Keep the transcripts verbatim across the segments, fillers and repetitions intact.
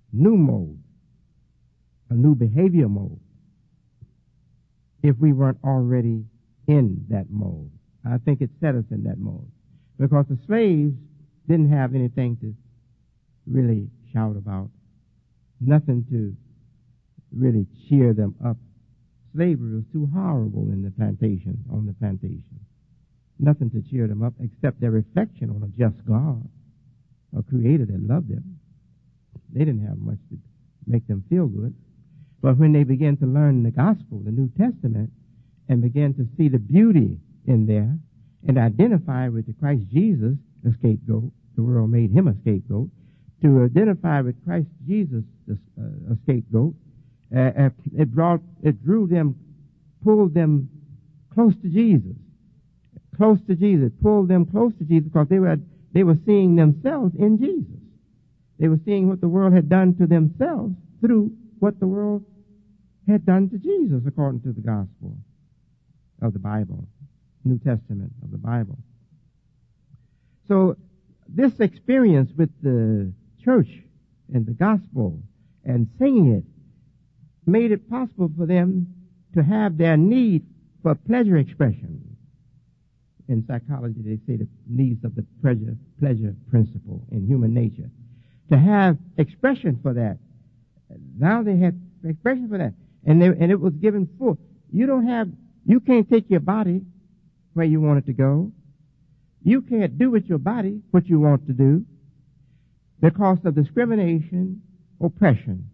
new mode, a new behavior mode, if we weren't already in that mode. I think it set us in that mode. Because the slaves didn't have anything to really shout about, nothing to really cheer them up. Slavery was too horrible in the plantation, on the plantation. Nothing to cheer them up except their reflection on a just God, a creator that loved them. They didn't have much to make them feel good. But when they began to learn the gospel, the New Testament, and began to see the beauty in there and identify with the Christ Jesus, the scapegoat, the world made him a scapegoat, to identify with Christ Jesus, the, uh, a scapegoat, uh, it brought, it drew them, pulled them close to Jesus, close to Jesus, pulled them close to Jesus because they were, they were seeing themselves in Jesus. They were seeing what the world had done to themselves through what the world had done to Jesus according to the gospel of the Bible, New Testament of the Bible. So this experience with the church and the gospel and singing it made it possible for them to have their need for pleasure expression. In psychology, they say the needs of the pleasure, pleasure principle in human nature. To have expression for that. Now they have expression for that. And, they, and it was given full. You don't have, you can't take your body where you want it to go. You can't do with your body what you want to do because of discrimination, oppression.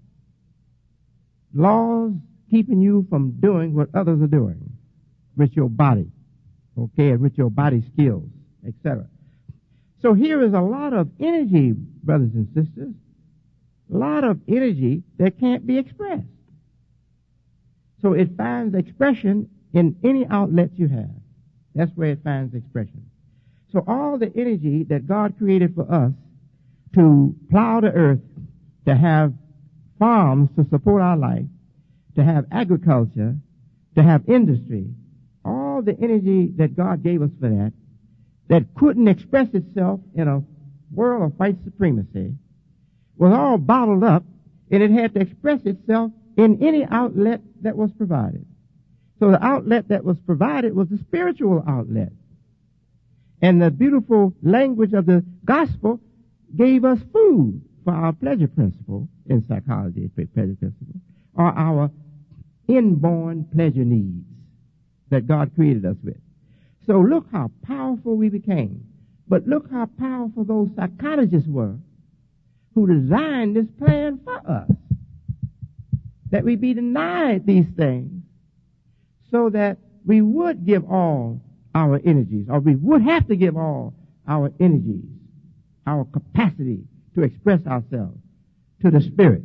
Laws keeping you from doing what others are doing with your body, okay, and with your body skills, et cetera. So here is a lot of energy, brothers and sisters, a lot of energy that can't be expressed. So it finds expression in any outlet you have. That's where it finds expression. So all the energy that God created for us to plow the earth, to have farms to support our life, to have agriculture, to have industry, all the energy that God gave us for that, that couldn't express itself in a world of white supremacy, was all bottled up, and it had to express itself in any outlet that was provided. So the outlet that was provided was the spiritual outlet. And the beautiful language of the gospel gave us food for our pleasure principle in psychology, pleasure principle, or our inborn pleasure needs that God created us with. So look how powerful we became. But look how powerful those psychologists were who designed this plan for us. That we be denied these things so that we would give all our energies, or we would have to give all our energies, our capacity to express ourselves to the Spirit.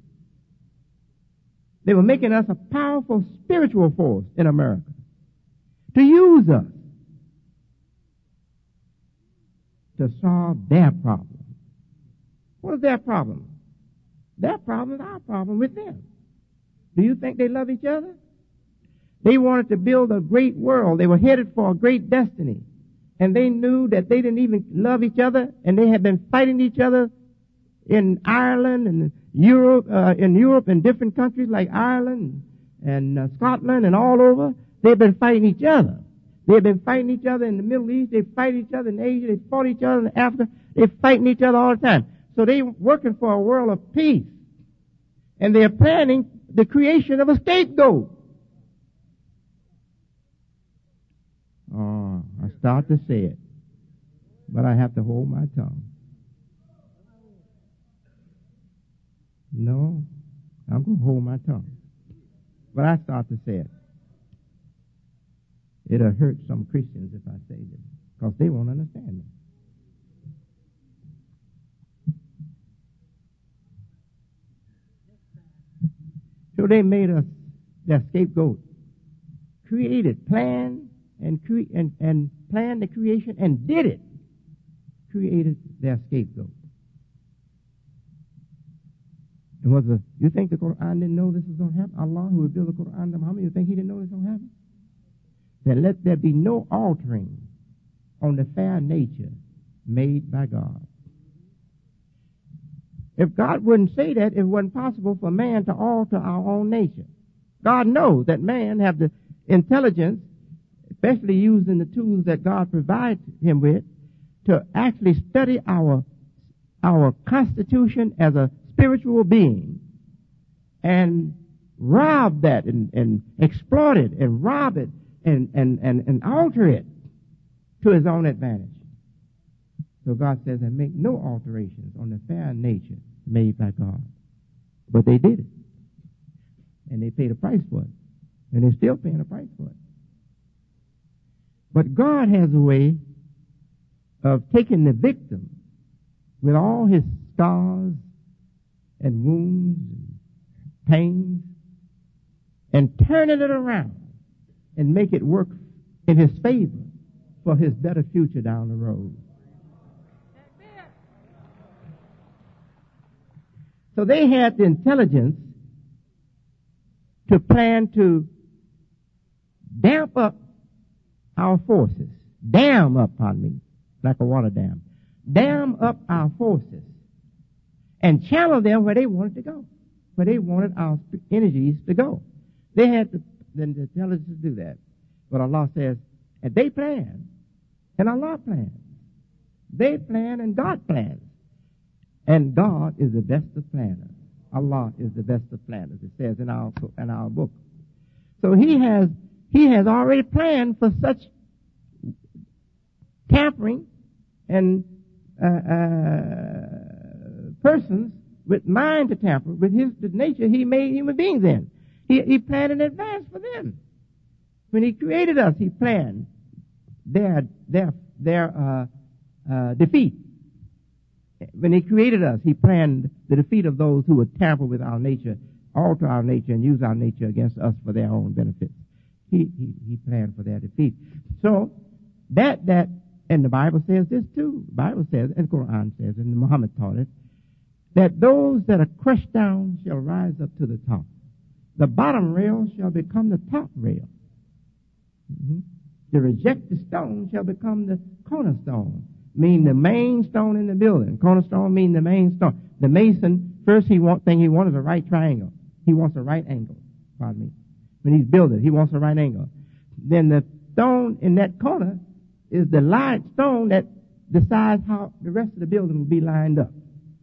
They were making us a powerful spiritual force in America to use us to solve their problem. What is their problem? Their problem is our problem with them. Do you think they love each other? They wanted to build a great world. They were headed for a great destiny. And they knew that they didn't even love each other, and they had been fighting each other in Ireland and Europe, uh, in Europe and different countries like Ireland and uh, Scotland and all over. They've been fighting each other. They've been fighting each other in the Middle East. They fight each other in Asia. They fought each other in Africa. They're fighting each other all the time. So they're working for a world of peace. And they're planning the creation of a scapegoat. Oh, I start to say it, but I have to hold my tongue. No, I'm going to hold my tongue. But I start to say it. It'll hurt some Christians if I say this, because they won't understand me. So they made us their scapegoat, created, planned, and, cre- and, and planned the creation and did it, created their scapegoat. And was the, you think the Quran didn't know this was going to happen? Allah, who would build the Quran, how many of you think he didn't know this was going to happen? That let there be no altering on the fair nature made by God. If God wouldn't say that, it wasn't possible for man to alter our own nature. God knows that man have the intelligence, especially using the tools that God provides him with, to actually study our our constitution as a spiritual being and rob that and, and exploit it and rob it and, and, and, and alter it to his own advantage. So God says, and make no alterations on the fair nature made by God. But they did it. And they paid a price for it. And they're still paying a price for it. But God has a way of taking the victim with all his scars and wounds and pains and turning it around and make it work in his favor for his better future down the road. So they had the intelligence to plan to damp up our forces. Dam up, pardon me, like a water dam. Dam up our forces and channel them where they wanted to go, where they wanted our energies to go. They had the, the intelligence to do that. But Allah says, and they plan, and Allah plans. They plan and God plans. And God is the best of planners. Allah is the best of planners, it says in our, in our book. So he has, he has already planned for such tampering and uh, uh, persons with mind to tamper with his the nature he made human beings in. He, he planned in advance for them. When he created us, he planned their their their uh, uh, defeat. When he created us, he planned the defeat of those who would tamper with our nature, alter our nature, and use our nature against us for their own benefits. He he, he planned for their defeat. So that that and the Bible says this too. The Bible says, and the Quran says, and Muhammad taught it, that those that are crushed down shall rise up to the top. The bottom rail shall become the top rail. Mm-hmm. The rejected stone shall become the cornerstone, mean the main stone in the building. Cornerstone mean the main stone. The mason, first he want thing he wants is a right triangle. He wants a right angle. Pardon me. When he's building, he wants a right angle. Then the stone in that corner is the line stone that decides how the rest of the building will be lined up.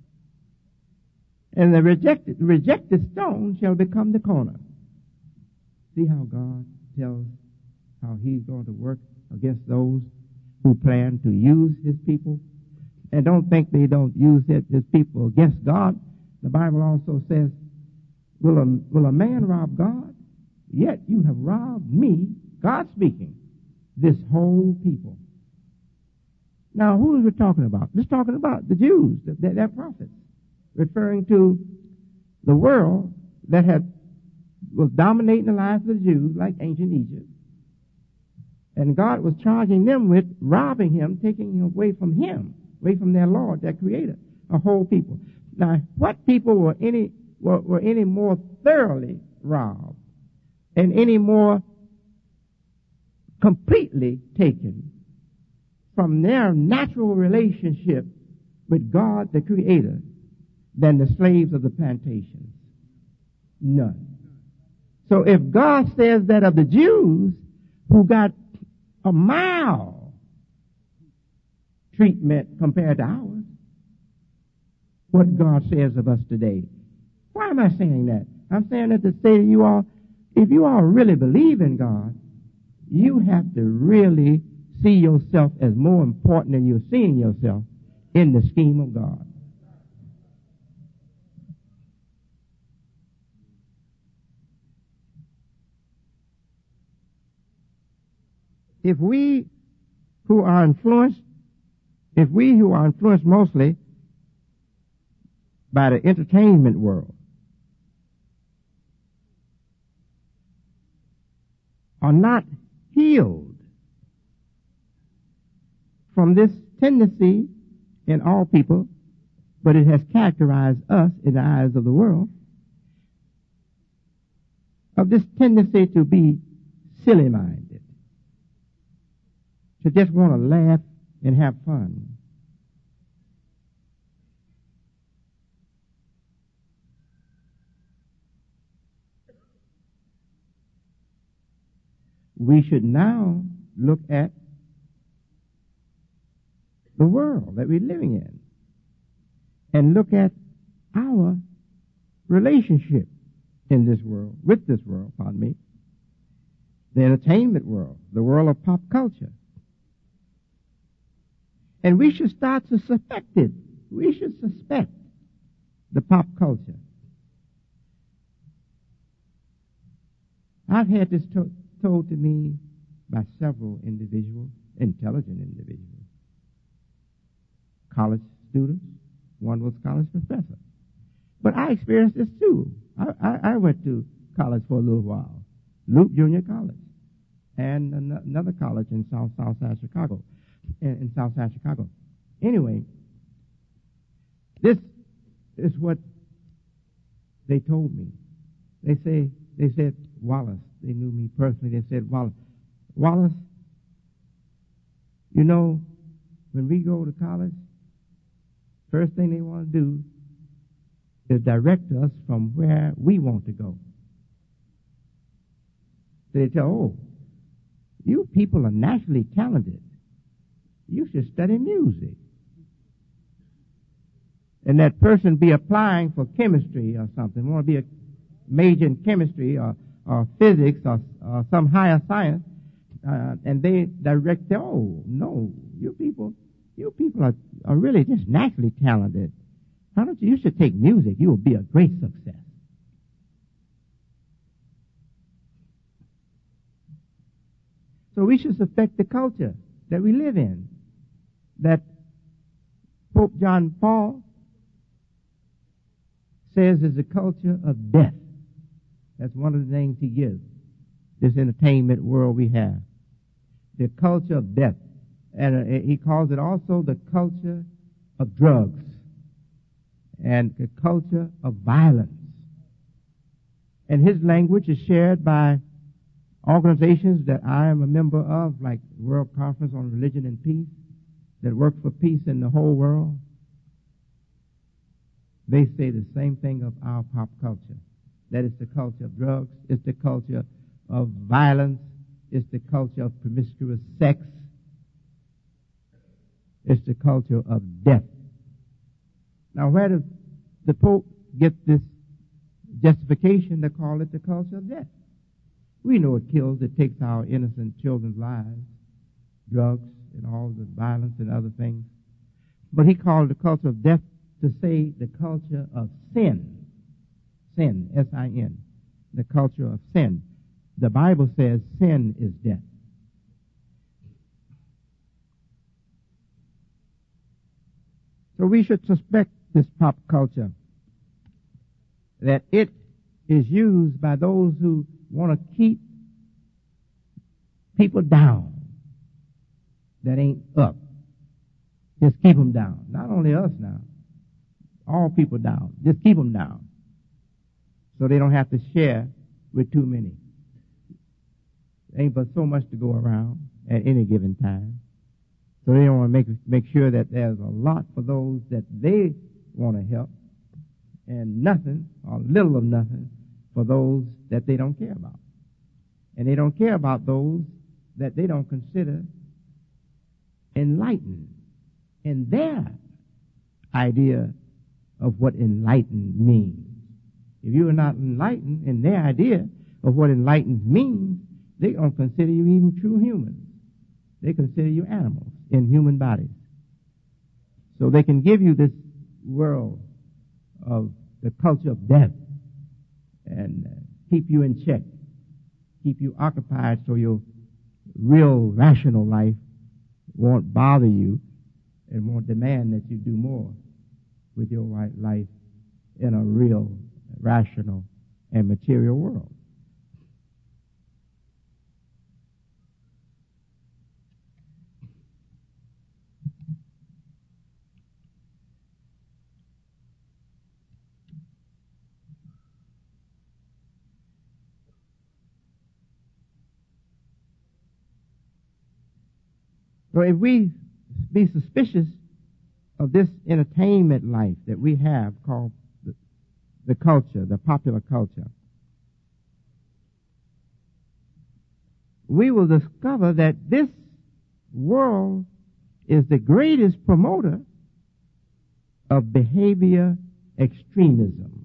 And the rejected, the rejected stone shall become the corner. See how God tells how he's going to work against those who plan to use his people. And don't think they don't use it, his people against God. The Bible also says, will a, will a man rob God? Yet you have robbed me, God speaking, this whole people. Now, who is it talking about? It's talking about the Jews, their, their prophets, referring to the world that had was dominating the lives of the Jews like ancient Egypt. And God was charging them with robbing him, taking away from him, away from their Lord, their Creator, a whole people. Now, what people were any were, were any more thoroughly robbed and any more completely taken from their natural relationship with God, the Creator, than the slaves of the plantations? None. So if God says that of the Jews who got a mild treatment compared to ours, what God says of us today. Why am I saying that? I'm saying that to say to you all, if you all really believe in God, you have to really see yourself as more important than you're seeing yourself in the scheme of God. If we who are influenced, if we who are influenced mostly by the entertainment world are not healed from this tendency in all people, but it has characterized us in the eyes of the world, of this tendency to be silly-minded, to just want to laugh and have fun. we should now look at the world that we're living in and look at our relationship in this world, with this world, pardon me, the entertainment world, the world of pop culture. And we should start to suspect it. We should suspect the pop culture. I've had this to- told to me by several individuals, intelligent individuals, college students. One was a college professor. But I experienced this too. I, I, I went to college for a little while, Luke Junior College, and an- another college in South Southside Chicago, in, in Southside Chicago. Anyway, this is what they told me. They say they said Wallace. They knew me personally. They said Wallace, Wallace, you know, when we go to college, first thing they want to do is direct us from where we want to go. So they tell, oh, you people are naturally talented. You should study music. And that person be applying for chemistry or something, want to be a major in chemistry or, or physics or, or some higher science, uh, and they direct them, oh, no, you people, you people are, are really just naturally talented. How don't you, you should take music. You will be a great success. So we should suspect the culture that we live in, that Pope John Paul says is a culture of death. That's one of the names he gives this entertainment world we have. The culture of death. And uh, he calls it also the culture of drugs and the culture of violence. And his language is shared by organizations that I am a member of, like World Conference on Religion and Peace, that work for peace in the whole world. They say the same thing of our pop culture. That it's the culture of drugs, it's the culture of violence, it's the culture of promiscuous sex, it's the culture of death. Now, where does the Pope get this justification to call it the culture of death? We know it kills, it takes our innocent children's lives, drugs and all the violence and other things. But he called it the culture of death to say the culture of sin. Sin, S I N, the culture of sin. The Bible says sin is death. So we should suspect this pop culture, that it is used by those who want to keep people down that ain't up. Just keep them down. Not only us now, all people down. Just keep them down so they don't have to share with too many. There ain't but so much to go around at any given time. So they want to make make sure that there's a lot for those that they want to help and nothing or little of nothing for those that they don't care about. And they don't care about those that they don't consider enlightened in their idea of what enlightened means. If you are not enlightened in their idea of what enlightened means, they don't consider you even true humans. They consider you animals in human bodies. So they can give you this world of the culture of death and uh, keep you in check, keep you occupied so your real rational life won't bother you and won't demand that you do more with your right life in a real, rational, and material world. So if we be suspicious of this entertainment life that we have called the, the culture, the popular culture, we will discover that this world is the greatest promoter of behavior extremism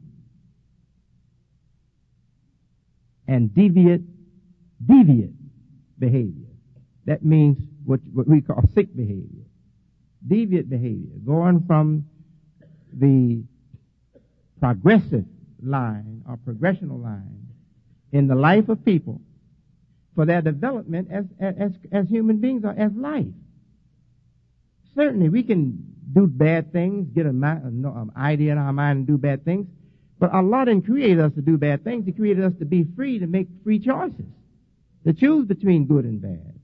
and deviant, deviant behavior. That means what, what we call sick behavior. Deviant behavior, going from the progressive line or progressional line in the life of people for their development as, as, as human beings or as life. Certainly we can do bad things, get a mi- an idea in our mind and do bad things, but Allah didn't create us to do bad things. He created us to be free, to make free choices, to choose between good and bad.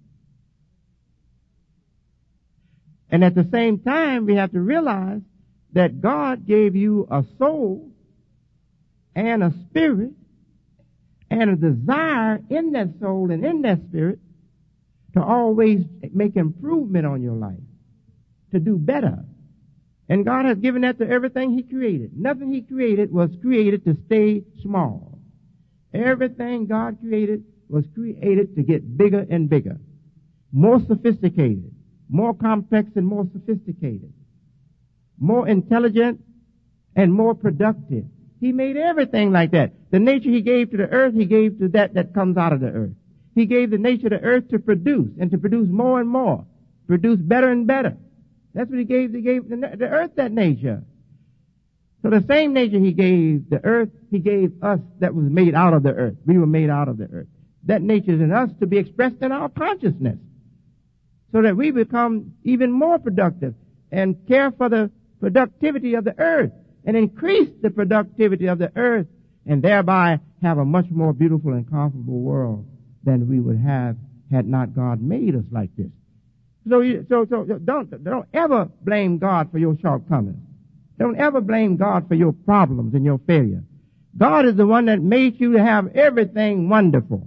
And at the same time, we have to realize that God gave you a soul and a spirit and a desire in that soul and in that spirit to always make improvement on your life, to do better. And God has given that to everything He created. Nothing He created was created to stay small. Everything God created was created to get bigger and bigger, more sophisticated, more complex and more sophisticated, more intelligent and more productive. He made everything like that. The nature He gave to the earth, He gave to that that comes out of the earth. He gave the nature of the earth to produce and to produce more and more, produce better and better. That's what He gave. He gave the, the earth that nature. So the same nature He gave the earth, He gave us that was made out of the earth. We were made out of the earth. That nature is in us to be expressed in our consciousness, so that we become even more productive and care for the productivity of the earth and increase the productivity of the earth, and thereby have a much more beautiful and comfortable world than we would have had not God made us like this. So, you, so, so don't, don't ever blame God for your shortcomings. Don't ever blame God for your problems and your failure. God is the one that made you to have everything wonderful.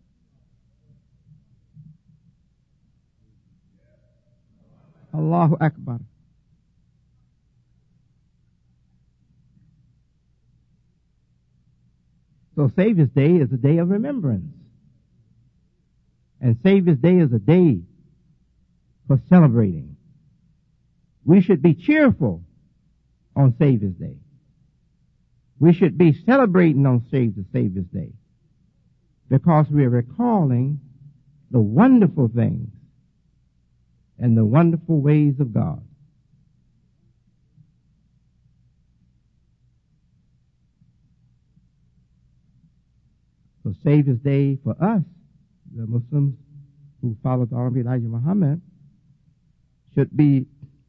Allahu Akbar. So Savior's Day is a day of remembrance. And Savior's Day is a day for celebrating. We should be cheerful on Savior's Day. We should be celebrating on Savior's Day because we are recalling the wonderful things and the wonderful ways of God. So Savior's Day for us, the Muslims who follow the Honorable Elijah Muhammad, should be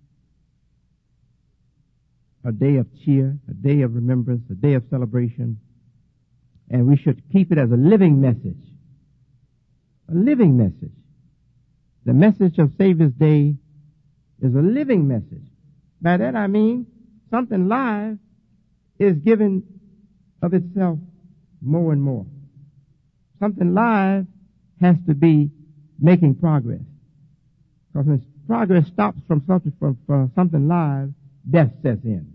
a day of cheer, a day of remembrance, a day of celebration, and we should keep it as a living message. A living message. The message of Savior's Day is a living message. By that I mean something live is given of itself more and more. Something live has to be making progress. Because when progress stops from something, from, from something live, death sets in.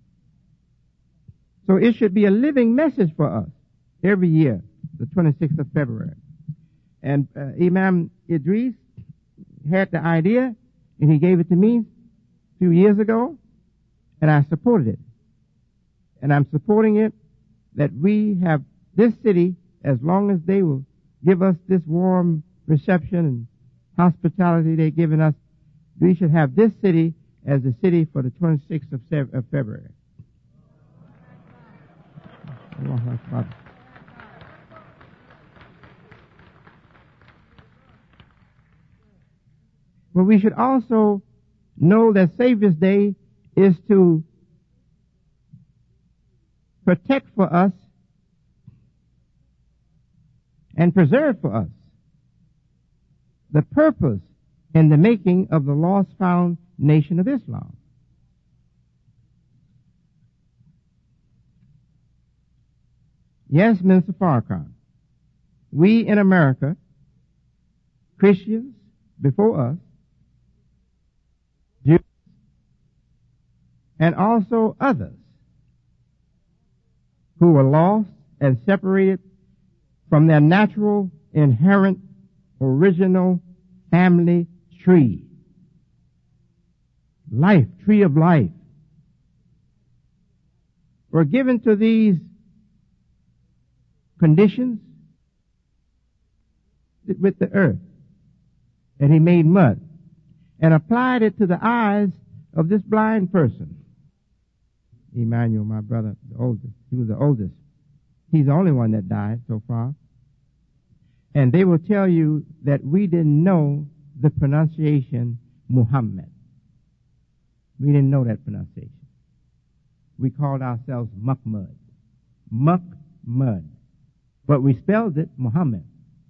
So it should be a living message for us every year, the twenty-sixth of February. And uh, Imam Idris had the idea, and he gave it to me a few years ago, and I supported it. And I'm supporting it that we have this city, as long as they will give us this warm reception and hospitality they've given us, we should have this city as the city for the twenty-sixth of February. But we should also know that Savior's Day is to protect for us and preserve for us the purpose in the making of the lost found nation of Islam. Yes, Minister Farrakhan, we in America, Christians before us, Jews, and also others who were lost and separated from their natural, inherent original family tree. Life, tree of life. Were given to these conditions with the earth. And he made mud and applied it to the eyes of this blind person. Emmanuel, my brother, the oldest. He was the oldest. He's the only one that died so far. And they will tell you that we didn't know the pronunciation Muhammad. We didn't know that pronunciation. We called ourselves Muhammad. Muhammad. But we spelled it Muhammad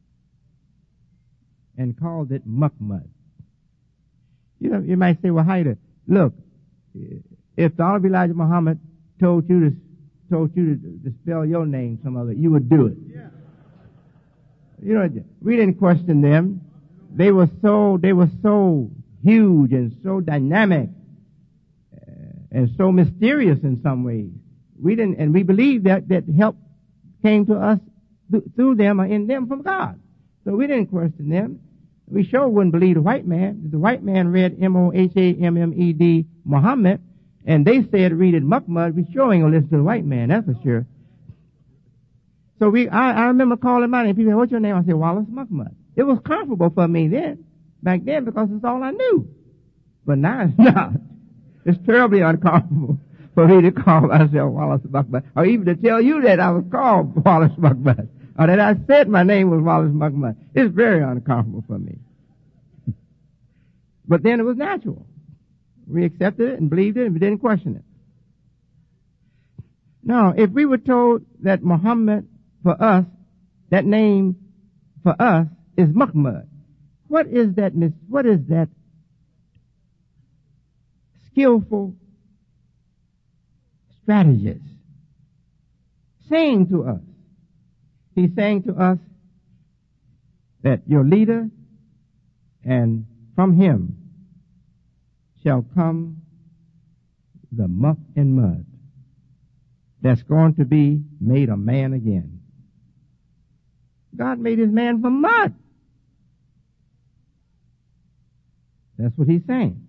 and called it Muhammad. You know, you might say, well, Haida, look, if the Honorable Elijah Muhammad told you to told you to, to spell your name some other, you would do it. Yeah. You know, we didn't question them. They were so they were so huge and so dynamic uh, and so mysterious in some ways. We didn't, and we believed that that help came to us th- through them or in them from God. So we didn't question them. We sure wouldn't believe the white man. The white man read M O H A M M E D, Muhammad, and they said read it Muhammad. We sure ain't gonna listen to the white man, that's for sure. So we, I, I remember calling my name. People said, what's your name? I said, Wallace Muhammad. It was comfortable for me then, back then, because it's all I knew. But now it's not. It's terribly uncomfortable for me to call myself Wallace Muhammad, or even to tell you that I was called Wallace Muhammad, or that I said my name was Wallace Muhammad. It's very uncomfortable for me. But then it was natural. We accepted it and believed it and we didn't question it. Now, if we were told that Muhammad for us, that name for us is Muhammad, what is that, what is that skillful strategist saying to us? He's saying to us that your leader and from him shall come the muck and mud that's going to be made a man again. God made his man from mud. That's what he's saying.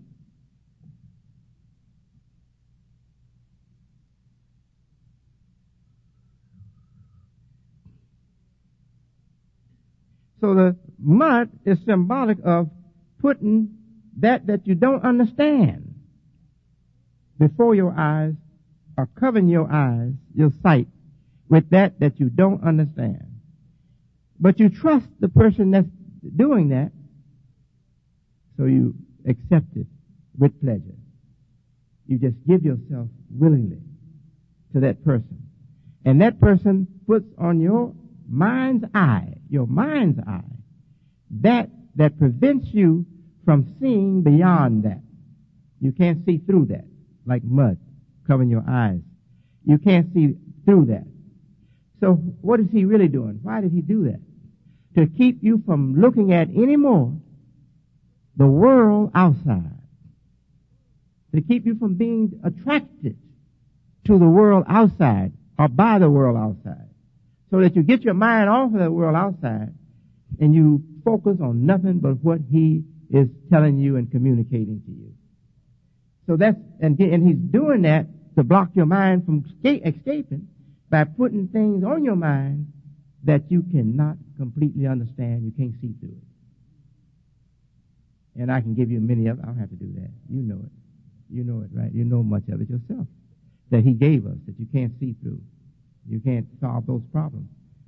So the mud is symbolic of putting that that you don't understand before your eyes, or covering your eyes, your sight, with that that you don't understand. But you trust the person that's doing that, so you accept it with pleasure. You just give yourself willingly to that person. And that person puts on your mind's eye, your mind's eye, that that prevents you from seeing beyond that. You can't see through that, like mud covering your eyes. You can't see through that. So what is he really doing? Why did he do that? To keep you from looking at anymore the world outside. To keep you from being attracted to the world outside or by the world outside. So that you get your mind off of the world outside and you focus on nothing but what he is telling you and communicating to you. So that's, and, and he's doing that to block your mind from escaping by putting things on your mind that you cannot completely understand. You can't see through it. And I can give you many of them. I don't have to do that. You know it. You know it, right? You know much of it yourself that he gave us that you can't see through. You can't solve those problems.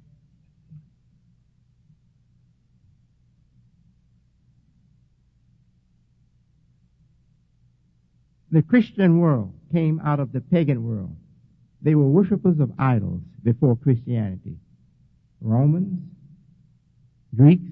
The Christian world came out of the pagan world. They were worshippers of idols before Christianity. Romans, Greeks,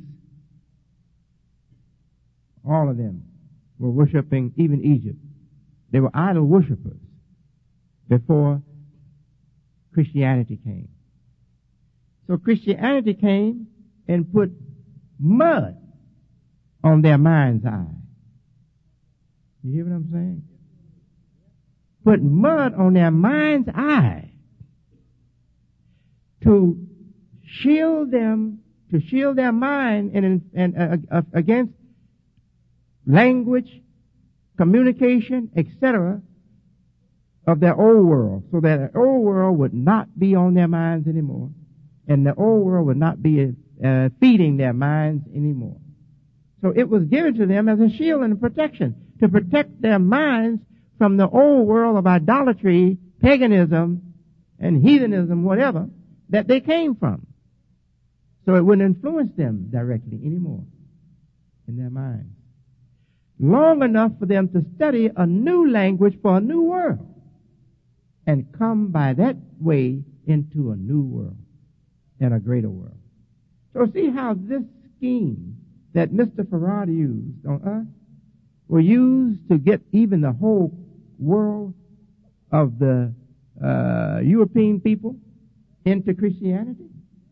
all of them were worshiping, even Egypt. They were idol worshippers before Christianity came. So Christianity came and put mud on their mind's eye. You hear what I'm saying? Put mud on their mind's eye to shield them to shield their mind and, and uh, uh, against language, communication, et cetera, of their old world, so that the old world would not be on their minds anymore, and the old world would not be uh, feeding their minds anymore. So it was given to them as a shield and a protection, to protect their minds from the old world of idolatry, paganism, and heathenism, whatever, that they came from. So it wouldn't influence them directly anymore in their minds. Long enough for them to study a new language for a new world and come by that way into a new world and a greater world. So see how this scheme that Mister Farad used on us were used to get even the whole world of the uh, European people into Christianity.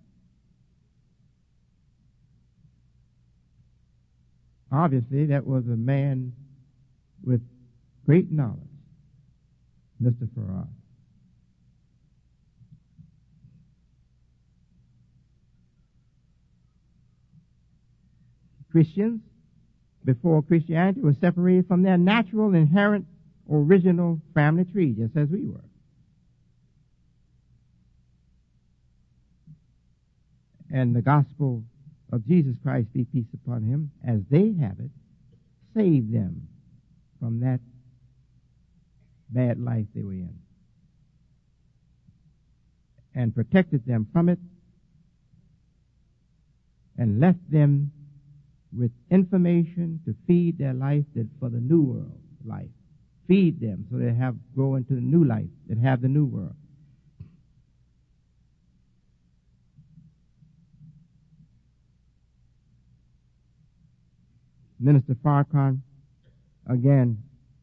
Obviously, that was a man with great knowledge, Mister Farad. Christians, before Christianity, were separated from their natural, inherent, original family tree, just as we were. And the gospel of Jesus Christ, be peace upon him, as they have it, saved them from that bad life they were in and protected them from it and left them with information to feed their life that for the new world life. Feed them so they have grow into the new life that have the new world. Minister Farrakhan, again,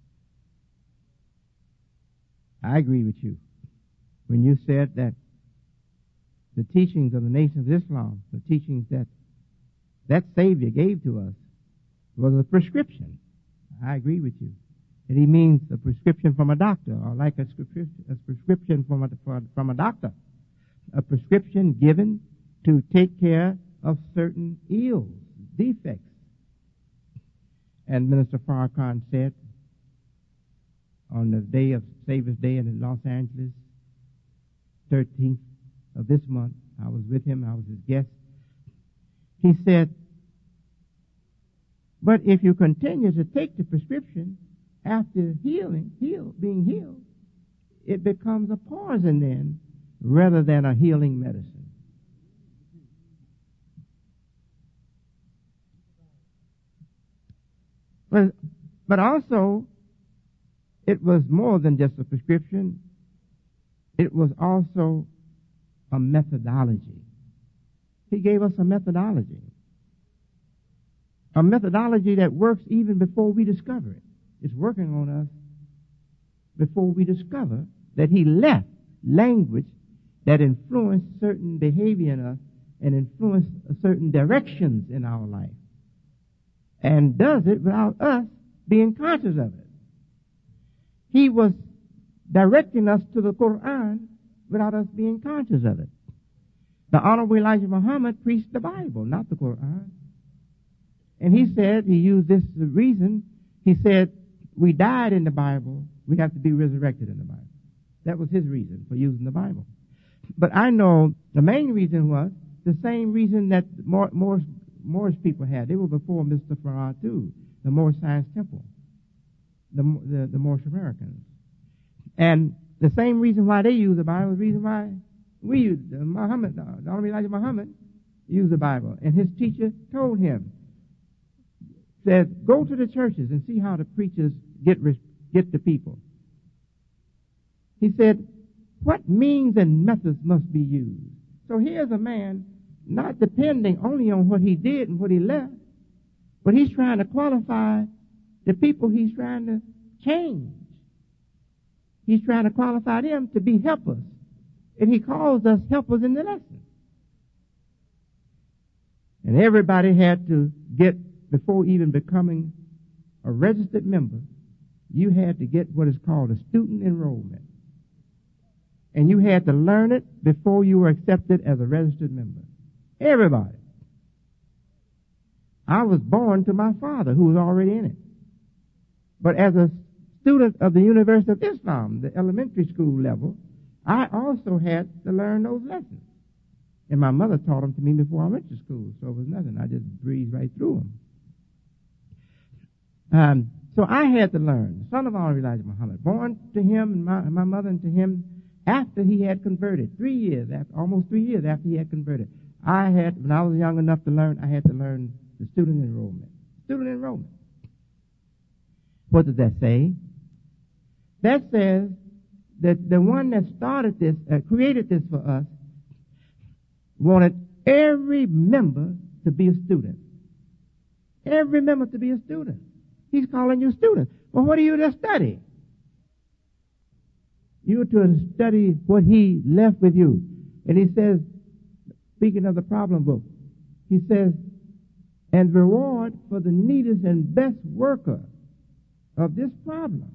I agree with you when you said that the teachings of the Nation of Islam, the teachings that that Savior gave to us, was a prescription. I agree with you. And he means a prescription from a doctor, or like a, a prescription from a, from a doctor. A prescription given to take care of certain ills, defects. And Minister Farrakhan said on the day of Savior's Day in Los Angeles, thirteenth of this month, I was with him, I was his guest. He said, but if you continue to take the prescription after healing, heal, being healed, it becomes a poison then rather than a healing medicine. But, but also, it was more than just a prescription. It was also a methodology. He gave us a methodology. A methodology that works even before we discover it. It's working on us before we discover that he left language that influenced certain behavior in us and influenced certain directions in our life. And does it without us being conscious of it. He was directing us to the Quran without us being conscious of it. The Honorable Elijah Muhammad preached the Bible, not the Quran. And he said, he used this reason, he said, we died in the Bible, we have to be resurrected in the Bible. That was his reason for using the Bible. But I know the main reason was the same reason that Moorish, Moorish people had. They were before Mister Farad too, the Moorish Science Temple, the, the, the Moorish Americans. And the same reason why they used the Bible is the reason why we used uh, Muhammad, uh, the Honorable Elijah Muhammad used the Bible. And his teacher told him, said, go to the churches and see how the preachers get get the people. He said, what means and methods must be used? So here's a man not depending only on what he did and what he left, but he's trying to qualify the people he's trying to change. He's trying to qualify them to be helpers. And he calls us helpers in the lesson. And everybody had to get, before even becoming a registered member, you had to get what is called a student enrollment. And you had to learn it before you were accepted as a registered member. Everybody. I was born to my father who was already in it. But as a student of the University of Islam, the elementary school level, I also had to learn those lessons. And my mother taught them to me before I went to school, so it was nothing. I just breezed right through them. Um, so I had to learn. The son of our Elijah Muhammad, born to him and my, my mother and to him after he had converted, three years, after, almost three years after he had converted. I had, when I was young enough to learn, I had to learn the student enrollment. Student enrollment. What does that say? That says that the one that started this, uh, created this for us, wanted every member to be a student. Every member to be a student. He's calling you students. Well, what are you to study? You're to study what he left with you. And he says, speaking of the problem book, he says, and reward for the neatest and best worker of this problem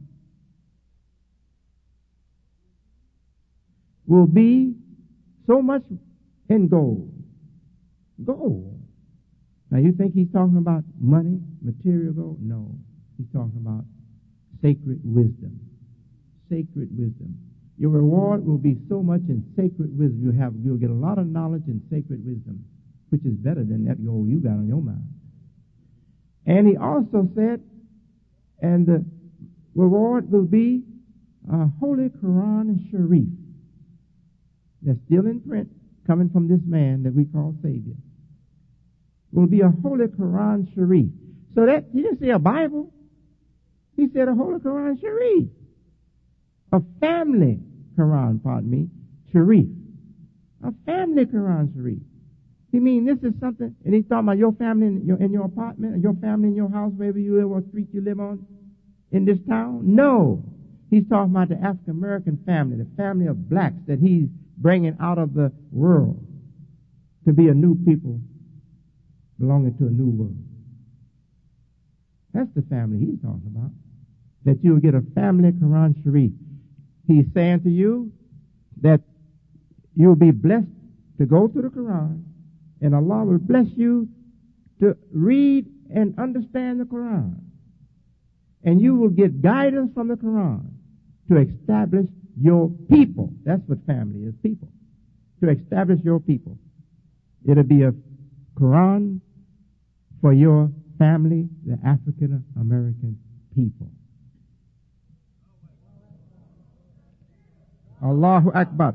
will be so much in gold. Gold. Now you think he's talking about money, material gold? No. He's talking about sacred wisdom. Sacred wisdom. Your reward will be so much in sacred wisdom. You have, you'll get a lot of knowledge in sacred wisdom, which is better than that gold you got on your mind. And he also said, and the reward will be a Holy Quran Sharif that's still in print, coming from this man that we call Savior. Will be a Holy Quran Sharif. So that, he didn't say a Bible. He said a Holy Quran Sharif. A family Quran, pardon me, Sharif. A family Quran Sharif. He mean this is something, and he's talking about your family in your, in your apartment, or your family in your house, wherever you live, or street you live on, in this town? No. He's talking about the African American family, the family of blacks that he's bringing out of the world to be a new people belonging to a new world. That's the family he's talking about. That you'll get a family Quran Sharif. He's saying to you that you'll be blessed to go to the Quran, and Allah will bless you to read and understand the Quran. And you will get guidance from the Quran to establish your people. That's what family is, people. To establish your people. It'll be a Quran for your family, the African American people. Allahu Akbar.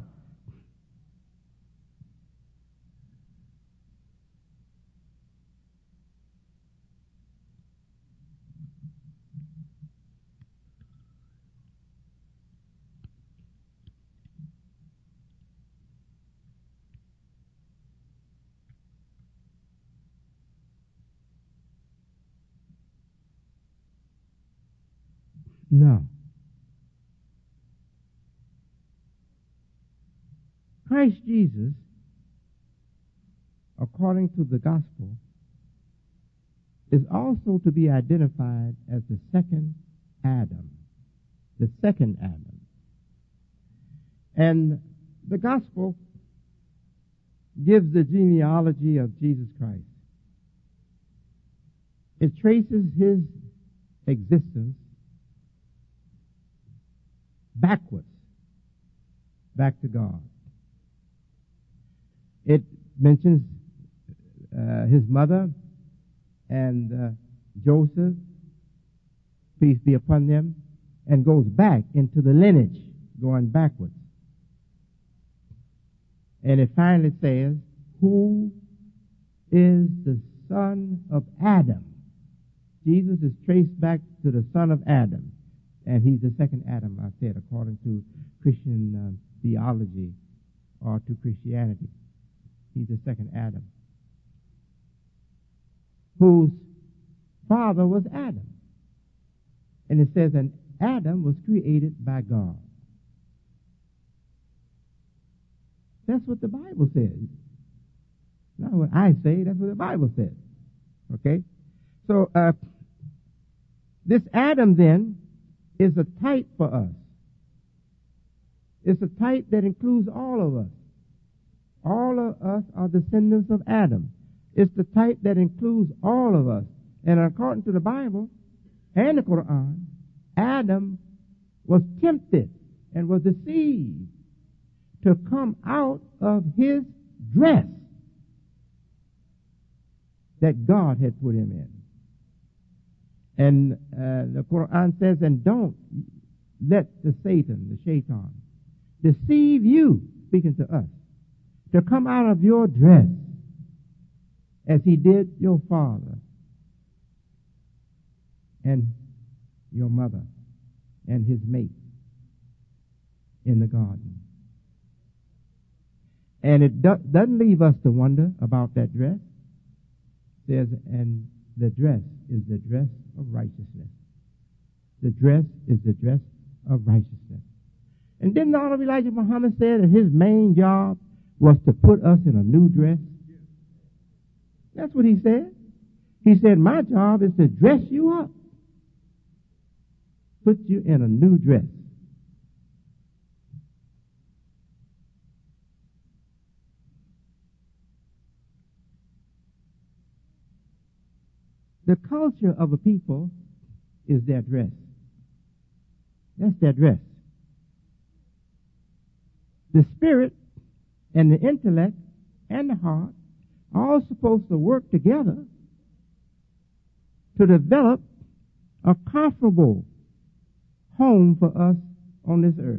No. Christ Jesus, according to the gospel, is also to be identified as the second Adam. The second Adam. And the gospel gives the genealogy of Jesus Christ. It traces his existence backwards, back to God. It mentions uh, his mother and uh, Joseph, peace be upon them, and goes back into the lineage, going backwards. And it finally says, who is the son of Adam? Jesus is traced back to the son of Adam. And he's the second Adam, I said, according to Christian uh, theology or to Christianity. He's the second Adam, whose father was Adam. And it says, and Adam was created by God. That's what the Bible says. Not what I say, that's what the Bible says. Okay? So, uh, this Adam then is a type for us. It's a type that includes all of us. All of us are descendants of Adam. It's the type that includes all of us. And according to the Bible and the Quran, Adam was tempted and was deceived to come out of his dress that God had put him in. And uh, the Quran says, and don't let the Satan, the shaitan, deceive you, speaking to us, to come out of your dress as he did your father and your mother and his mate in the garden. And it do- doesn't leave us to wonder about that dress. It says, and the dress is the dress of righteousness. The dress is the dress of righteousness. And didn't all of Elijah Muhammad say that his main job was to put us in a new dress? That's what he said. He said, my job is to dress you up. Put you in a new dress. The culture of a people is their dress. That's their dress. The spirit and the intellect and the heart are all supposed to work together to develop a comfortable home for us on this earth.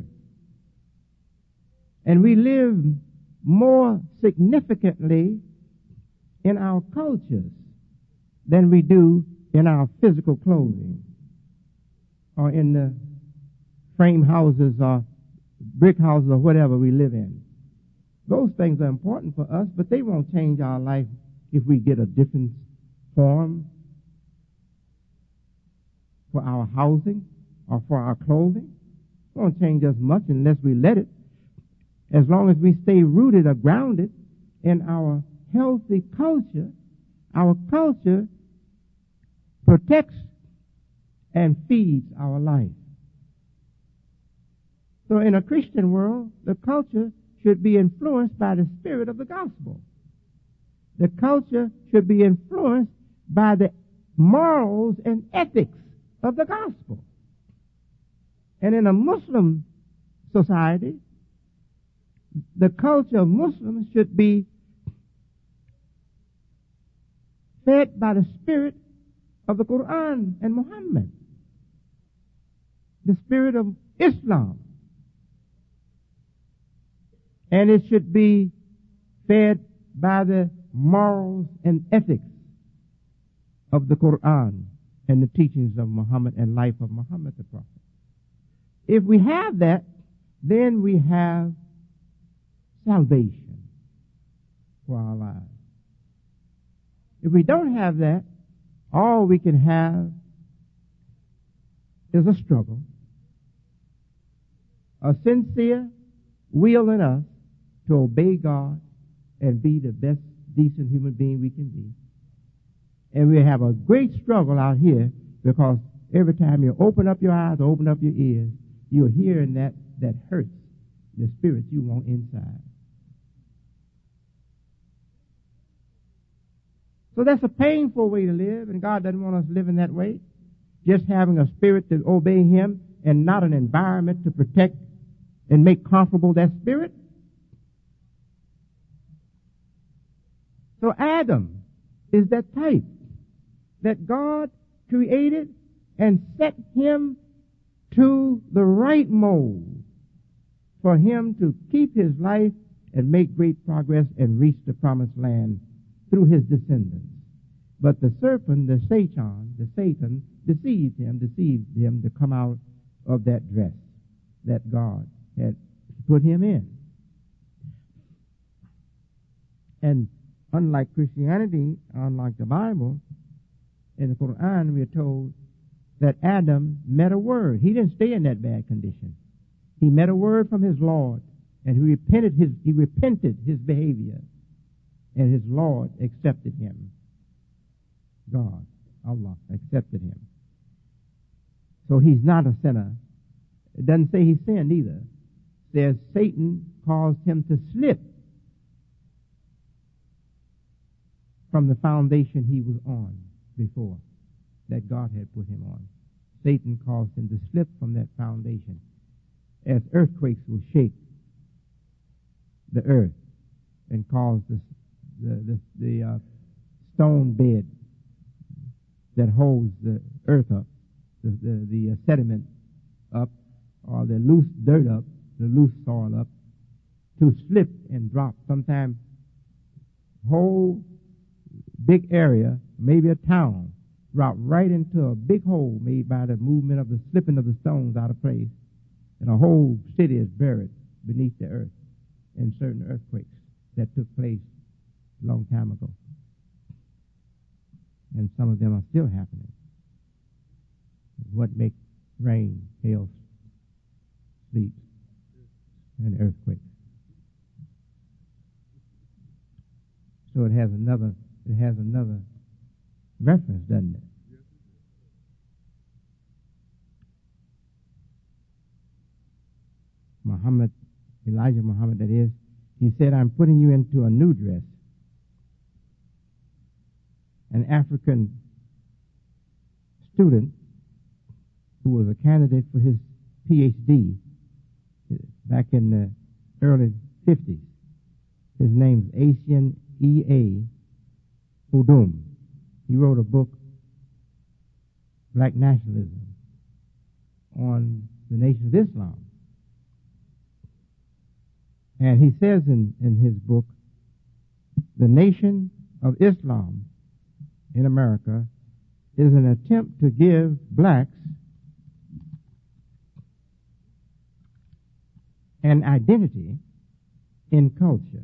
And we live more significantly in our cultures than we do in our physical clothing or in the frame houses or brick houses or whatever we live in. Those things are important for us, but they won't change our life if we get a different form for our housing or for our clothing. It won't change us much unless we let it. As long as we stay rooted or grounded in our healthy culture, our culture protects and feeds our life. So in a Christian world, the culture should be influenced by the spirit of the gospel. The culture should be influenced by the morals and ethics of the gospel. And in a Muslim society, the culture of Muslims should be fed by the spirit of the Quran and Muhammad, the spirit of Islam. And it should be fed by the morals and ethics of the Quran and the teachings of Muhammad and life of Muhammad the Prophet. If we have that, then we have salvation for our lives. If we don't have that, all we can have is a struggle, a sincere will in us to obey God and be the best decent human being we can be. And we have a great struggle out here because every time you open up your eyes or open up your ears, you're hearing that that hurts the spirit you want inside. So that's a painful way to live, and God doesn't want us living that way. Just having a spirit to obey Him and not an environment to protect and make comfortable that spirit. So Adam is that type that God created and set him to the right mold for him to keep his life and make great progress and reach the promised land through his descendants. But the serpent, the Satan, the Satan, deceived him, deceived him to come out of that dress that God had put him in. And unlike Christianity, unlike the Bible, in the Quran we are told that Adam met a word. He didn't stay in that bad condition. He met a word from his Lord, and he repented his he repented his behavior, and his Lord accepted him. God, Allah, accepted him. So he's not a sinner. It doesn't say he sinned either. It says Satan caused him to slip from the foundation he was on before, that God had put him on. Satan caused him to slip from that foundation as earthquakes will shake the earth and cause the, the, the, the uh, stone bed that holds the earth up, the, the, the uh, sediment up, or the loose dirt up, the loose soil up, to slip and drop. Sometimes whole big area, maybe a town, drop right into a big hole made by the movement of the slipping of the stones out of place, and a whole city is buried beneath the earth in certain earthquakes that took place a long time ago. And some of them are still happening. What makes rain, hail, sleet, and earthquakes? So it has another, it has another reference, doesn't it? Muhammad, Elijah Muhammad, that is, he said, I'm putting you into a new dress. An African student who was a candidate for his P H D back in the early fifties. His name's Asian E A Udum. He wrote a book, Black Nationalism, on the Nation of Islam. And he says in, in his book, the Nation of Islam in America is an attempt to give blacks an identity in culture.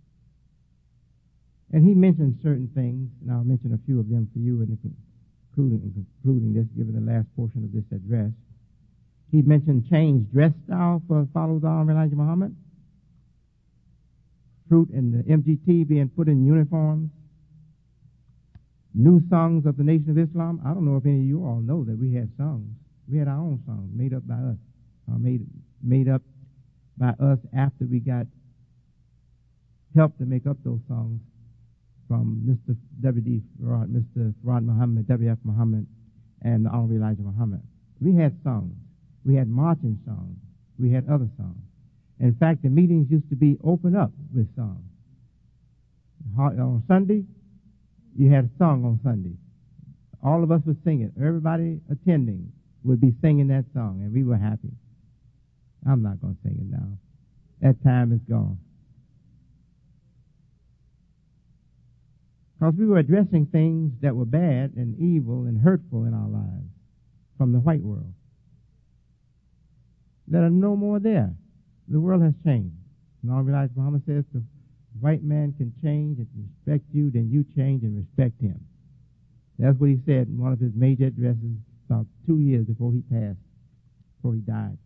And he mentioned certain things, and I'll mention a few of them for you in the concluding, in concluding this, given the last portion of this address. He mentioned changed dress style for followers of Elijah Muhammad, fruit and the M G T being put in uniforms, new songs of the Nation of Islam. I don't know if any of you all know that we had songs. We had our own songs made up by us, or made made up by us after we got help to make up those songs from Mister W D Farad, Mister Farad Muhammad, W F Muhammad, and the Honorable Elijah Muhammad. We had songs. We had marching songs. We had other songs. In fact, the meetings used to be open up with songs. On Sunday, you had a song on Sunday. All of us would sing it. Everybody attending would be singing that song, and we were happy. I'm not going to sing it now. That time is gone. Because we were addressing things that were bad and evil and hurtful in our lives from the white world that are no more there. The world has changed. And Honorable Elijah Muhammad says the white man can change and respect you, then you change and respect him. That's what he said in one of his major addresses about two years before he passed, before he died.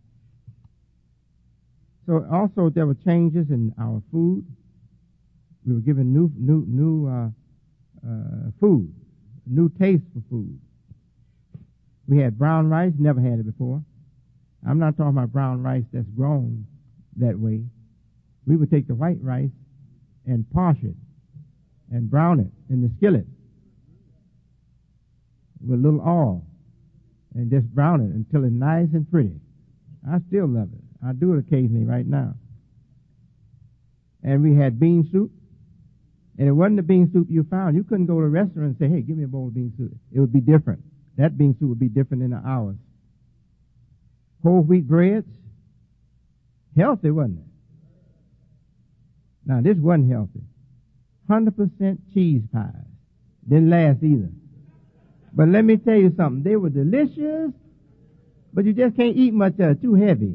So also there were changes in our food. We were given new, new, new uh, uh, food, new taste for food. We had brown rice, never had it before. I'm not talking about brown rice that's grown that way. We would take the white rice and posh it and brown it in the skillet with a little oil and just brown it until it's nice and pretty. I still love it. I do it occasionally right now. And we had bean soup. And it wasn't the bean soup you found. You couldn't go to a restaurant and say, hey, give me a bowl of bean soup. It would be different. That bean soup would be different in ours. Whole wheat breads. Healthy, wasn't it? Now, this wasn't healthy. one hundred percent cheese pies. Didn't last either. But let me tell you something. They were delicious, but you just can't eat much of it. Too heavy.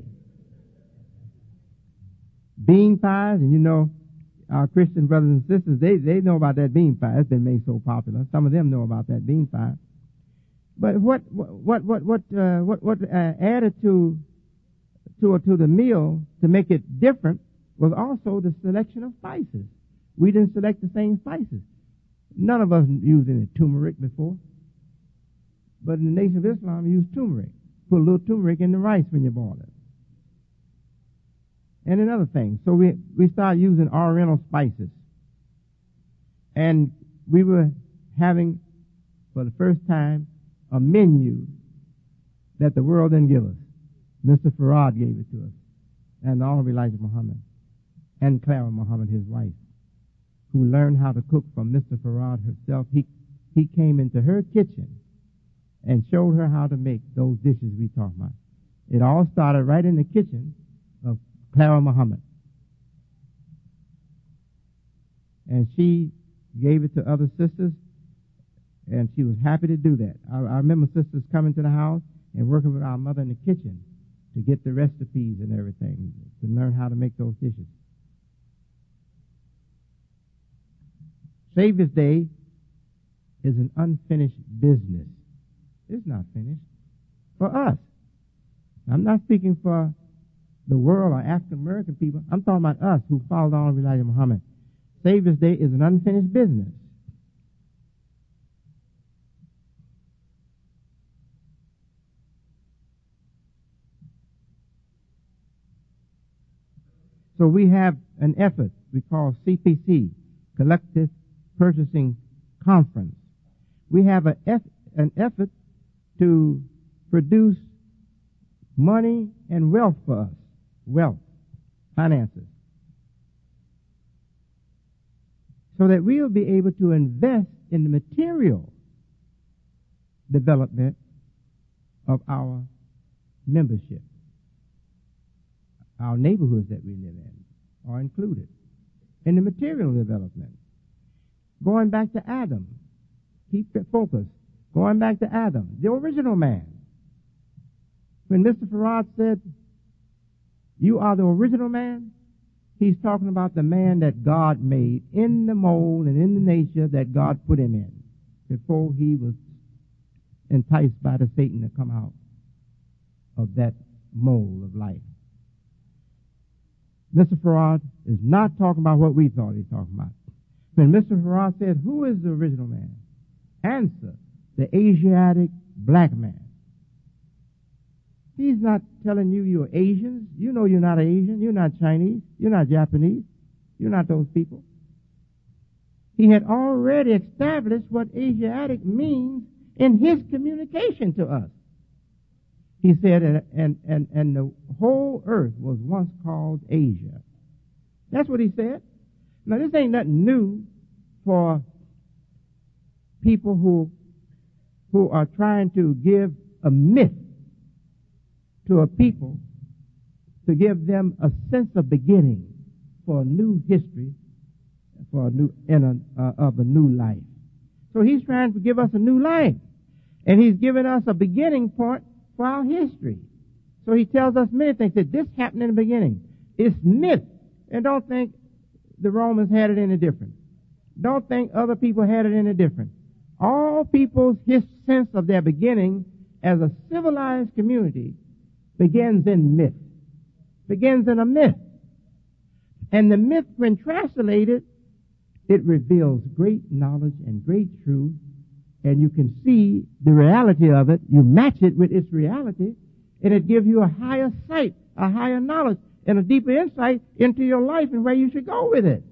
Bean pies, and you know, our Christian brothers and sisters, they, they know about that bean pie. It's been made so popular. Some of them know about that bean pie. But what, what, what, what, uh, what, what uh, added to, to, to the meal to make it different was also the selection of spices. We didn't select the same spices. None of us used any turmeric before. But in the Nation of Islam, we use turmeric. Put a little turmeric in the rice when you boil it. And another thing. So we, we started using oriental spices. And we were having, for the first time, a menu that the world didn't give us. Mister Farad gave it to us, and the Honorable Elijah Muhammad, and Clara Muhammad, his wife, who learned how to cook from Mister Farad herself. He, he came into her kitchen and showed her how to make those dishes we talk about. It all started right in the kitchen of Clara Muhammad. And she gave it to other sisters, and she was happy to do that. I, I remember sisters coming to the house and working with our mother in the kitchen to get the recipes and everything, to learn how to make those dishes. Savior's Day is an unfinished business. It's not finished. For us. I'm not speaking for the world or African American people. I'm talking about us who follow the Honorable Elijah Muhammad. Savior's Day is an unfinished business. So we have an effort we call C P C, Collective Purchasing Conference. We have a eff- an effort to produce money and wealth for us. Wealth, finances. So that we'll be able to invest in the material development of our membership. Our neighborhoods that we live in are included in the material development. Going back to Adam, keep it focused. Going back to Adam, the original man. When Mister Farad said, "You are the original man," he's talking about the man that God made in the mold and in the nature that God put him in before he was enticed by the Satan to come out of that mold of life. Mister Farad is not talking about what we thought he was talking about. When Mister Farad said, "Who is the original man?" Answer, the Asiatic black man. He's not telling you you're Asians. You know you're not Asian. You're not Chinese. You're not Japanese. You're not those people. He had already established what Asiatic means in his communication to us. He said, and, and, and, and the whole earth was once called Asia. That's what he said. Now, this ain't nothing new for people who, who are trying to give a myth to a people, to give them a sense of beginning for a new history, for a new, in a, uh, of a new life. So he's trying to give us a new life. And he's given us a beginning point for our history. So he tells us many things, that this happened in the beginning. It's myth. And don't think the Romans had it any different. Don't think other people had it any different. All people's his sense of their beginning as a civilized community begins in myth. Begins in a myth. And the myth, when translated, it reveals great knowledge and great truth, and you can see the reality of it. You match it with its reality, and it gives you a higher sight, a higher knowledge, and a deeper insight into your life and where you should go with it.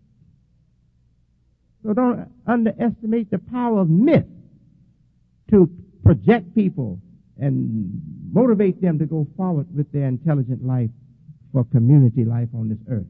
So don't underestimate the power of myth to project people and motivate them to go forward with their intelligent life for community life on this earth.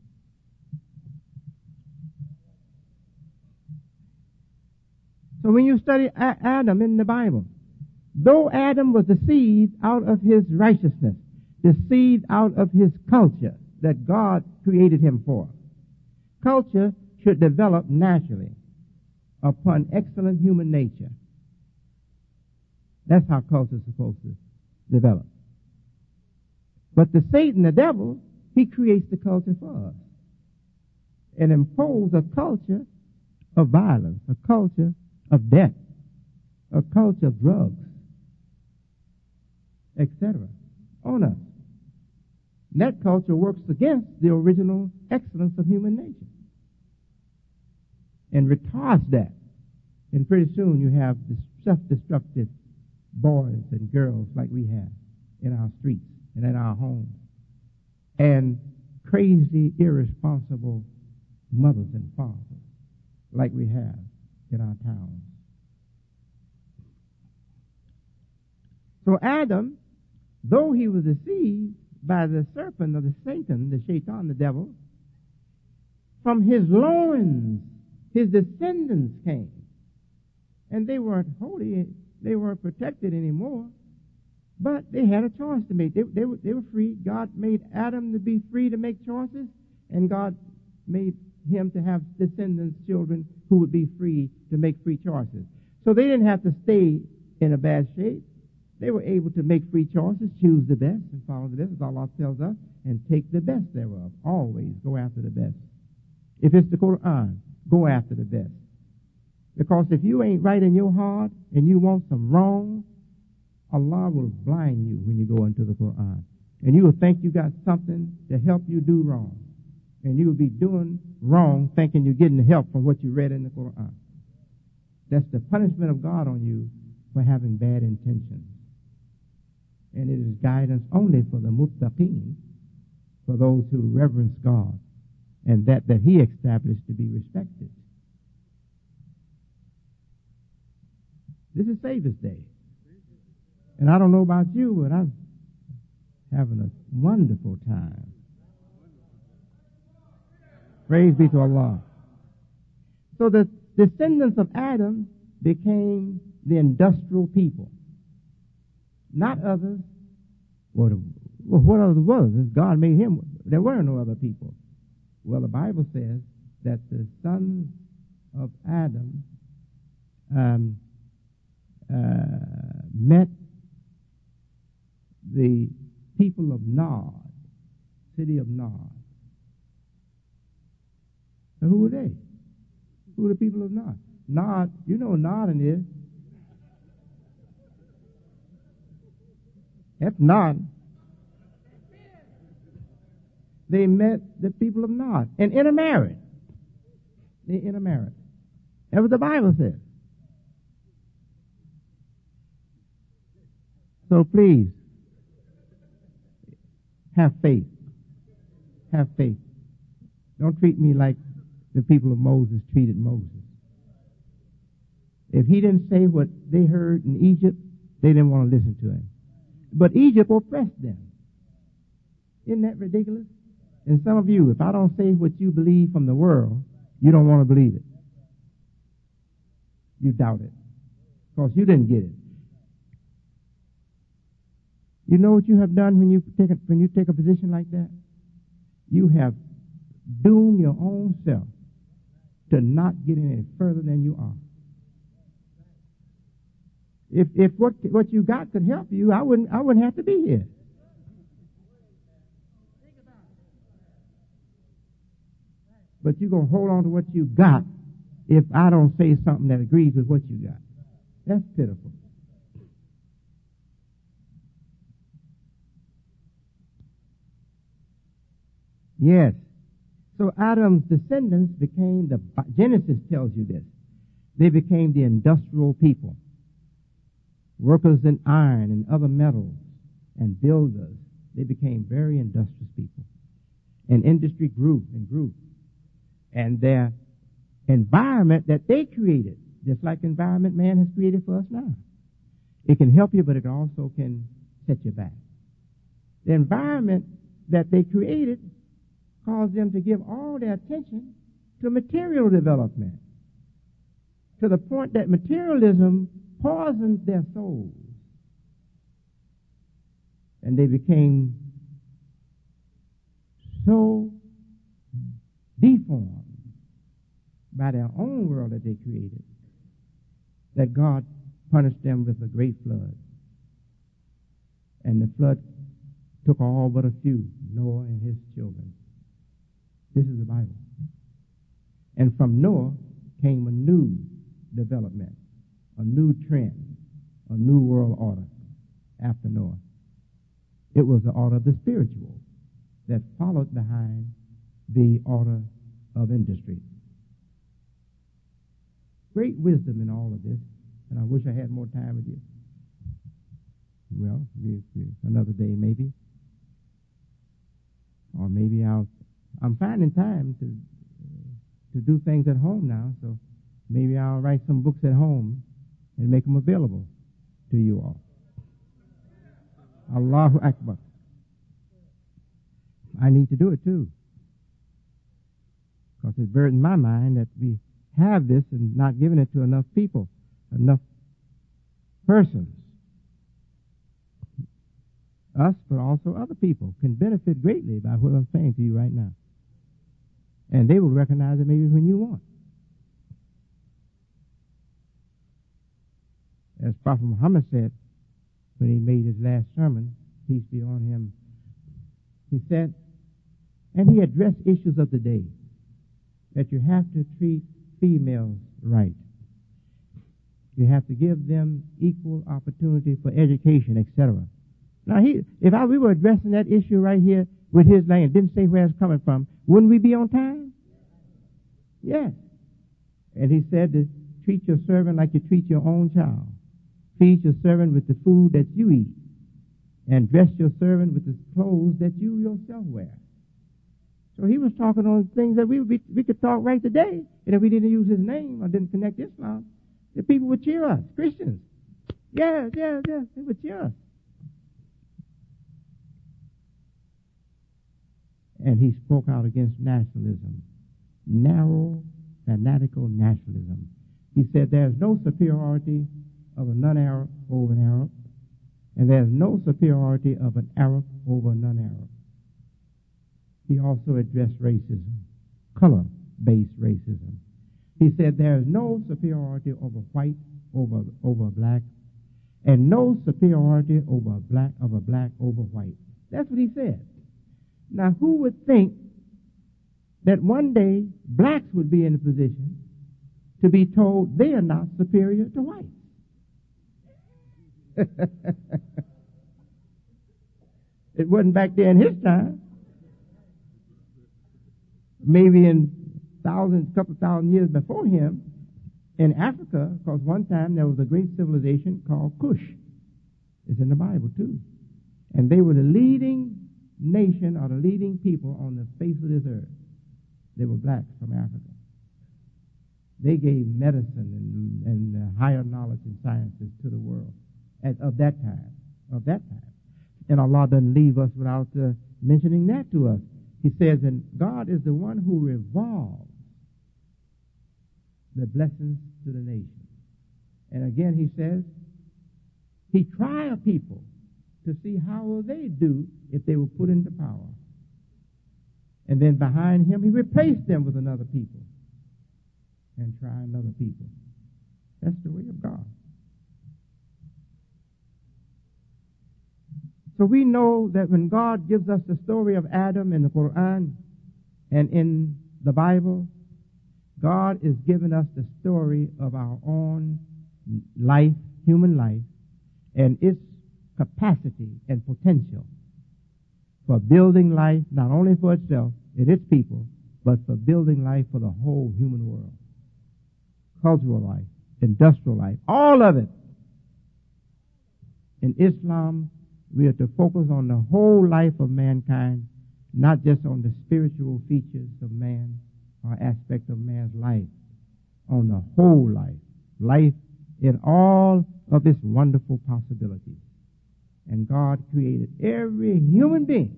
So when you study Adam in the Bible, though Adam was the seed out of his righteousness, the seed out of his culture that God created him for, culture should develop naturally upon excellent human nature. That's how culture is supposed to develop. But the Satan, the devil, he creates the culture for us and imposes a culture of violence, a culture of death, a culture of drugs, et cetera, on us. And that culture works against the original excellence of human nature and retards that. And pretty soon you have this self-destructive boys and girls like we have in our streets and in our homes, and crazy, irresponsible mothers and fathers like we have in our towns. So Adam, though he was deceived by the serpent or the Satan, the Shaitan, the devil, from his loins, his descendants came. And they weren't holy, they weren't protected anymore, but they had a choice to make. They, they, were, they were free. God made Adam to be free to make choices, and God made him to have descendants, children, who would be free to make free choices. So they didn't have to stay in a bad shape. They were able to make free choices, choose the best, and follow the best, as Allah tells us, and take the best thereof. Always go after the best. If it's the Quran, go after the best. Because if you ain't right in your heart and you want some wrong, Allah will blind you when you go into the Quran. And you will think you got something to help you do wrong. And you will be doing wrong thinking you're getting help from what you read in the Quran. That's the punishment of God on you for having bad intentions. And it is guidance only for the muttaqeen, for those who reverence God, and that that He established to be respected. This is Savior's Day. And I don't know about you, but I'm having a wonderful time. Praise be to Allah. So the descendants of Adam became the industrial people. Not others. Well, what others was? God made him. There were no other people. Well, the Bible says that the sons of Adam um, uh, met the people of Nod, city of Nod. And who were they? Who were the people of Nod? Nod, you know what Nod is. That's Nod. They met the people of Nod and intermarried. They intermarried. That's what the Bible says. So please, have faith. Have faith. Don't treat me like the people of Moses treated Moses. If he didn't say what they heard in Egypt, they didn't want to listen to him. But Egypt oppressed them. Isn't that ridiculous? And some of you, if I don't say what you believe from the world, you don't want to believe it. You doubt it. Because you didn't get it. You know what you have done when you take a, when you take a position like that? You have doomed your own self to not get any further than you are. If if what what you got could help you, I wouldn't I wouldn't have to be here. But you're gonna hold on to what you got if I don't say something that agrees with what you got. That's pitiful. Yes. So Adam's descendants became the, Genesis tells you this, they became the industrial people. Workers in iron and other metals and builders. They became very industrious people. And industry grew and grew. And their environment that they created, just like the environment man has created for us now, it can help you, but it also can set you back. The environment that they created caused them to give all their attention to material development, to the point that materialism poisoned their souls. And they became so deformed by their own world that they created that God punished them with a great flood. And the flood took all but a few, Noah and his children. This is the Bible. And from Noah came a new development, a new trend, a new world order after Noah. It was the order of the spiritual that followed behind the order of industry. Great wisdom in all of this, and I wish I had more time with you. Well, we, we, another day maybe. Or maybe I'll, I'm finding time to uh, to do things at home now, so maybe I'll write some books at home and make them available to you all. Allahu Akbar. I need to do it too, because it's burdened my mind that we have this and not giving it to enough people, enough persons. Us, but also other people can benefit greatly by what I'm saying to you right now. And they will recognize it maybe when you want. As Prophet Muhammad said when he made his last sermon, peace be on him, he said, and he addressed issues of the day, that you have to treat females right. You have to give them equal opportunity for education, et cetera. Now, he, if I, we were addressing that issue right here with his language, didn't say where it's coming from, wouldn't we be on time? Yes. And he said to treat your servant like you treat your own child. Feed your servant with the food that you eat, and dress your servant with the clothes that you yourself wear. So he was talking on things that we would be, we could talk right today, and if we didn't use his name or didn't connect Islam, the people would cheer us, Christians. Yes, yes, yes, they would cheer us. And he spoke out against nationalism, narrow, fanatical nationalism. He said there's no superiority of a non-Arab over an Arab, and there's no superiority of an Arab over a non-Arab. He also addressed racism, color-based racism. He said there is no superiority over white over over black, and no superiority over a black of a black over white. That's what he said. Now, who would think that one day blacks would be in a position to be told they are not superior to whites? It wasn't back there in his time. Maybe in thousands, couple thousand years before him, in Africa, because one time there was a great civilization called Cush. It's in the Bible too. And they were the leading nation or the leading people on the face of this earth. They were blacks from Africa. They gave medicine and, and uh, higher knowledge and sciences to the world at, of that time. Of that time. And Allah doesn't leave us without uh, mentioning that to us. He says, and God is the one who revolves the blessings to the nation. And again he says, he tried a people to see how will they do if they were put into power. And then behind him, he replaced them with another people and try another people. That's the way of God. So we know that when God gives us the story of Adam in the Quran and in the Bible, God is giving us the story of our own life, human life, and its capacity and potential for building life not only for itself and its people, but for building life for the whole human world. Cultural life, industrial life, all of it. In Islam, we are to focus on the whole life of mankind, not just on the spiritual features of man or aspect of man's life, on the whole life, life in all of its wonderful possibilities. And God created every human being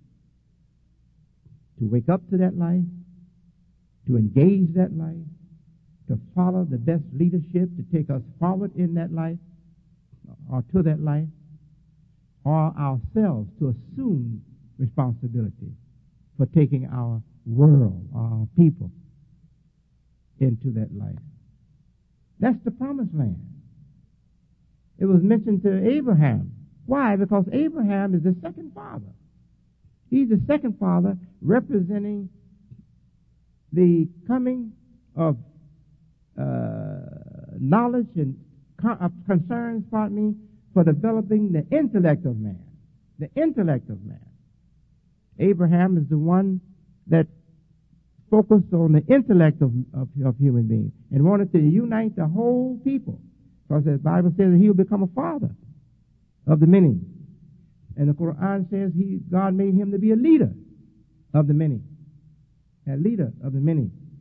to wake up to that life, to engage that life, to follow the best leadership, to take us forward in that life, or to that life, or ourselves to assume responsibility for taking our world, our people, into that life. That's the promised land. It was mentioned to Abraham. Why? Because Abraham is the second father. He's the second father representing the coming of uh, knowledge and con- uh, concerns, pardon me, for developing the intellect of man. The intellect of man. Abraham is the one that focused on the intellect of, of, of human beings and wanted to unite the whole people. Because the Bible says that he will become a father of the many. And the Quran says he, God made him to be a leader of the many. A leader of the many.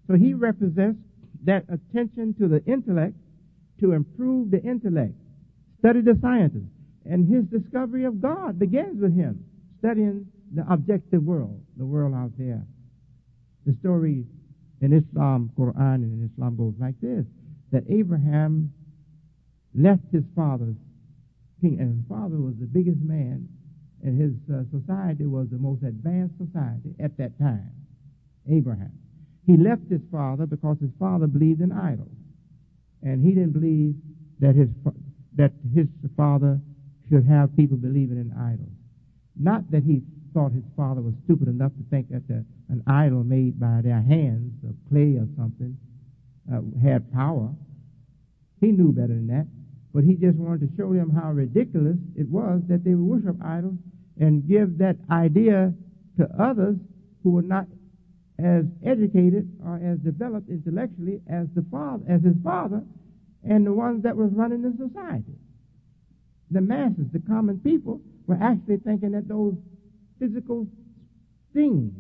So he represents that attention to the intellect to improve the intellect. Study the sciences. And his discovery of God begins with him studying the objective world, the world out there. The story in Islam, Quran, and in Islam goes like this, that Abraham left his father's king, and his father was the biggest man, and his uh, society was the most advanced society at that time, Abraham. He left his father because his father believed in idols, and he didn't believe that his that his father should have people believing in idols. Not that he thought his father was stupid enough to think that the, an idol made by their hands of clay or something uh, had power. He knew better than that, but he just wanted to show them how ridiculous it was that they would worship idols and give that idea to others who were not as educated or as developed intellectually as the father, as his father, and the ones that was running the society. The masses, the common people, were actually thinking that those physical things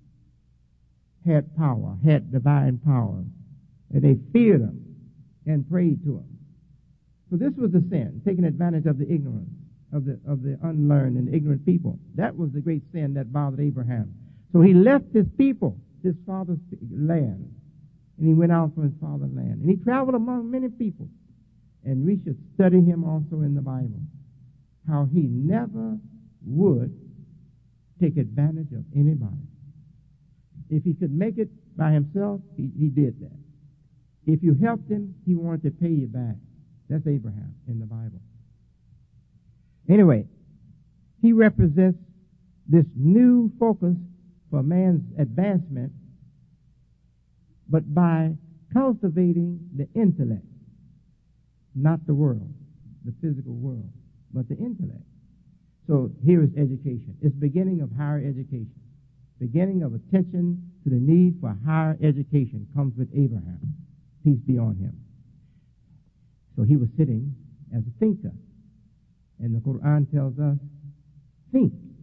had power, had divine power, and they feared them and prayed to them. So this was the sin, taking advantage of the ignorance of the of the unlearned and ignorant people. That was the great sin that bothered Abraham. So he left his people, his father's land, and he went out from his father's land. And he traveled among many people. And we should study him also in the Bible, how he never would take advantage of anybody. If he could make it by himself, he, he did that. If you helped him, he wanted to pay you back. That's Abraham in the Bible. Anyway, he represents this new focus for man's advancement, but by cultivating the intellect, not the world, the physical world, but the intellect. So here is education. It's beginning of higher education. Beginning of attention to the need for higher education comes with Abraham. Peace be on him. So he was sitting as a thinker. And the Quran tells us, think.